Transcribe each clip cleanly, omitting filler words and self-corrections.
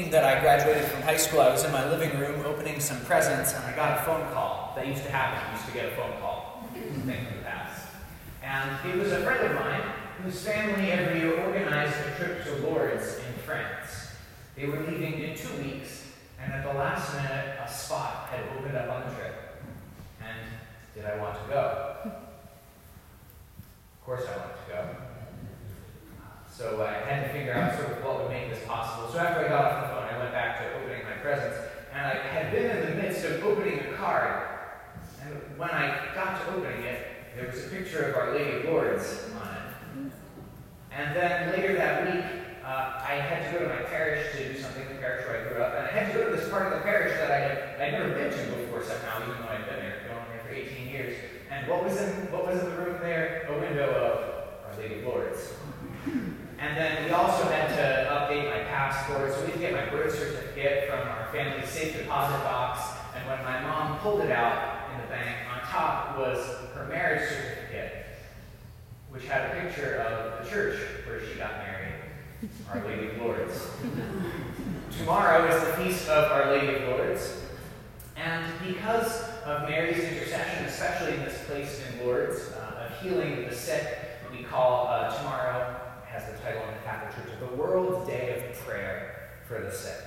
evening that I graduated from high school, I was in my living room opening some presents, and I got a phone call. That used to happen. I used to get a phone call. Thing from the past. And it was a friend of mine whose family every year organized a trip to Lourdes in France. They were leaving in 2 weeks, and at the last minute, a spot had opened up on the trip. And did I want to go? Of course I wanted to go. So I had to figure out sort of what would make this possible. So after I got off the phone, I went back to opening my presents, and I had been in the midst of opening a card. And when I got to opening it, there was a picture of Our Lady of Lourdes on it. And then later that week, I had to go to my parish to do something in the parish where I grew up, and I had to go to this part of the parish that I'd never been to before somehow, even though I'd been there, going there for 18 years. And what was in the room there? A window of Our Lady of Lourdes. And then we also had to update my passport, so we had to get my birth certificate from our family's safe deposit box. And when my mom pulled it out in the bank, on top was her marriage certificate, which had a picture of the church where she got married, Our Lady of Lourdes. Tomorrow is the feast of Our Lady of Lourdes, and because of Mary's intercession, especially in this place in Lourdes, of healing the sick, we call tomorrow, has the title in the Catholic Church, of the World Day of Prayer for the Sick.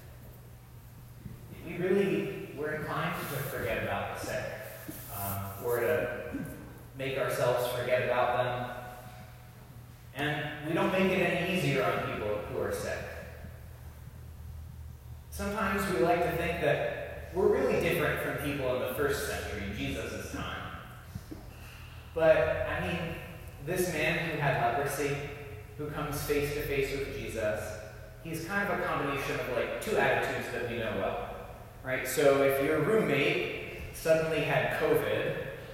We're inclined to forget about the sick, or to make ourselves forget about them. And we don't make it any easier on people who are sick. Sometimes we like to think that we're really different from people in the first century, Jesus' time. But, I mean, this man who had leprosy, who comes face to face with Jesus, he's kind of a combination of like two attitudes that we know well. Right? So if your roommate suddenly had COVID,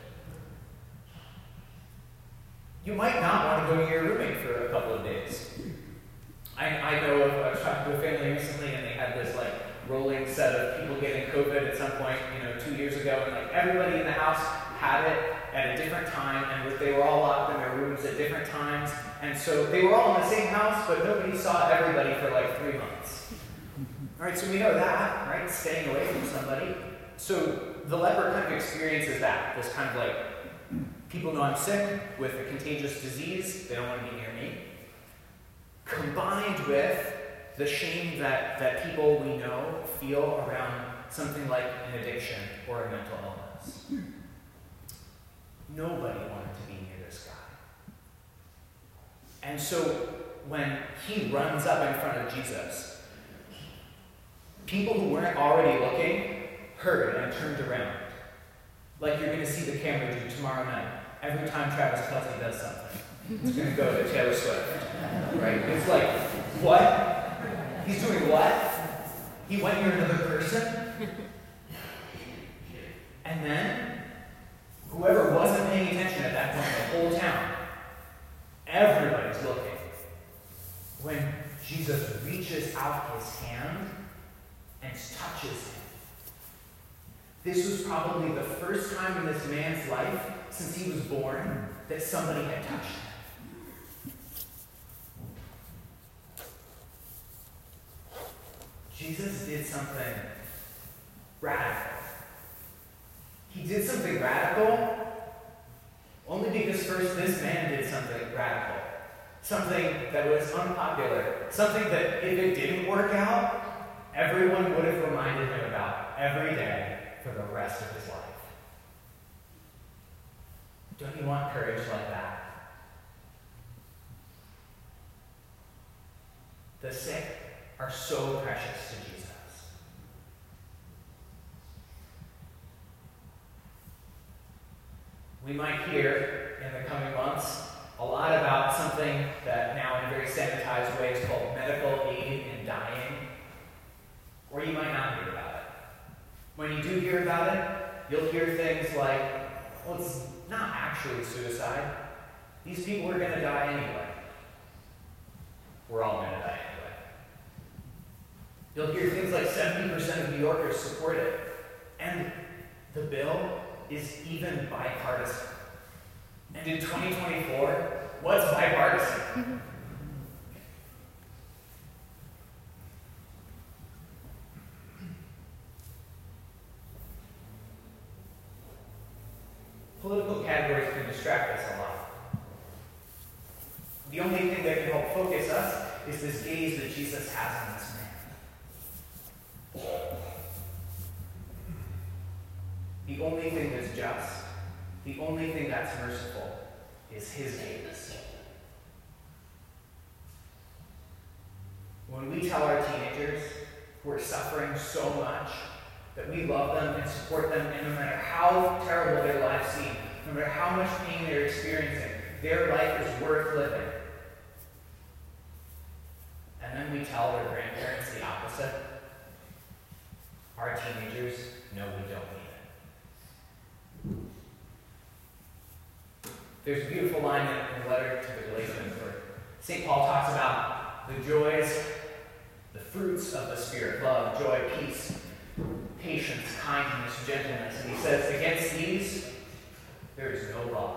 you might not want to go to your roommate for a couple of days. I know I was talking to a family recently, and they had this like rolling set of people getting COVID at some point, 2 years ago, and like everybody in the house had it at a different time, and they were all locked in their rooms at different times, and so they were all in the same house, but nobody saw everybody for like 3 months. All right, so we know that, right? Staying away from somebody. So the leper kind of experiences that, this kind of like, people know I'm sick with a contagious disease, they don't want to be near me. Combined with the shame that people we know feel around something like an addiction or a mental illness. Nobody wanted to be near this guy. And so when he runs up in front of Jesus, people who weren't already looking heard and turned around. Like you're going to see the camera do tomorrow night. Every time Travis Kelce does something, it's going to go to Taylor Swift. Right? It's like, what? He's doing what? He went near another person? And then, whoever wasn't paying attention at that point, the whole town, everybody's looking. When Jesus reaches out his hand and touches him. This was probably the first time in this man's life since he was born that somebody had touched him. Jesus did something radical. He did something radical only because first this man did something radical. Something that was unpopular. Something that if it didn't work out, everyone would have reminded him about every day for the rest of his life. Don't you want courage like that? The sick are so precious to Jesus. We might hear in the coming months a lot about something that now in a very sanitized way is called medical aid in dying. Or you might not hear about it. When you do hear about it, you'll hear things like, well, it's not actually suicide. These people are going to die anyway. We're all going to die anyway. You'll hear things like 70% of New Yorkers support it. And the bill is even bipartisan. And in 2024, what's bipartisan? Political categories can distract us a lot. The only thing that can help focus us is this gaze that Jesus has on this man. The only thing that's just, the only thing that's merciful is his gaze. When we tell our teenagers who are suffering so much that we love them and support them, and no matter how terrible their lives seem, no matter how much pain they're experiencing, their life is worth living. And then we tell their grandparents the opposite. Our teenagers know we don't mean it. There's a beautiful line in the letter to the Galatians where St. Paul talks about the joys, the fruits of the Spirit: love, joy, peace, patience, kindness, gentleness. And he says, against these, there is no law.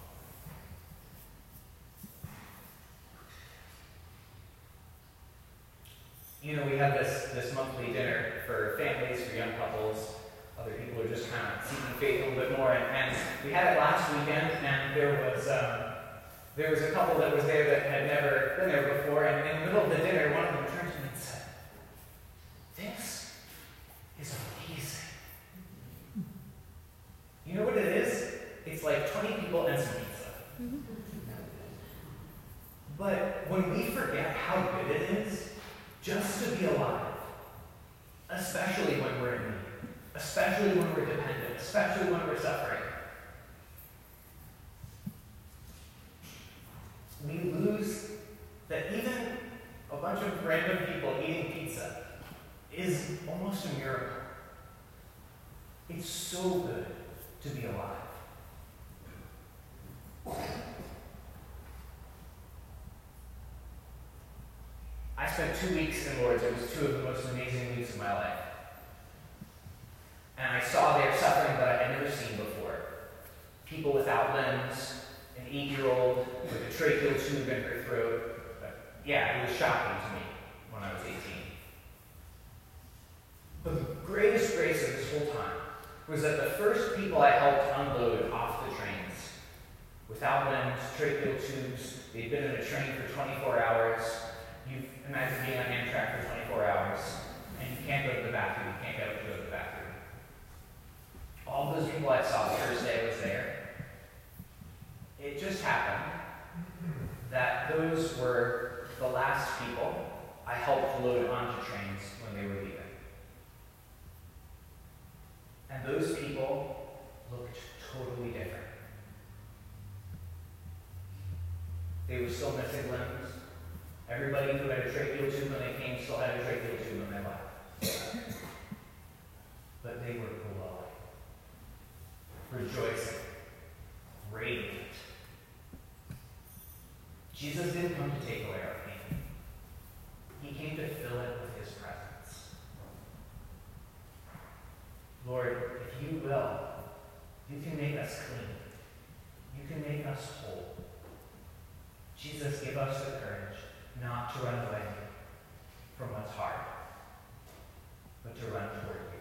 You know, we have this monthly dinner for families, for young couples, other people who are just kind of seeking faith a little bit more. And we had it last weekend, and there was a couple that was there that had never been there before. And in the middle of the dinner, one of them turned to me and said, "This is amazing." You know what it is? It's like 20 people and some pizza. But when we forget how good it is just to be alive, especially when we're in need, especially when we're dependent, especially when we're suffering, we lose that even a bunch of random people eating pizza is almost a miracle. It's so good to be alive. I spent 2 weeks in Lourdes. It was 2 of the most amazing weeks of my life. And I saw their suffering that I had never seen before. People without limbs, an 8-year-old with a tracheal tube in her throat. Yeah, it was shocking to me when I was 18. But the greatest grace of this whole time was that the first people I helped unload off the trains, without limbs, tracheal tubes, they'd been in a train for 24 hours. You imagine being on Amtrak for 24 hours, and you can't go to the bathroom, you can't get up to go to the bathroom. All those people I saw the first day I was there, it just happened that those were the last people I helped load onto trains when they were leaving. And those people looked totally different. They were still missing limbs. Everybody who had a tracheal tube when they came still had a tracheal tube when they left. But they were glowing, rejoicing, radiant. Jesus didn't come to take away our pain. He came to fill it with his presence. Lord, if you will, you can make us clean. You can make us whole. Jesus, give us the courage not to run away from what's hard, but to run toward you.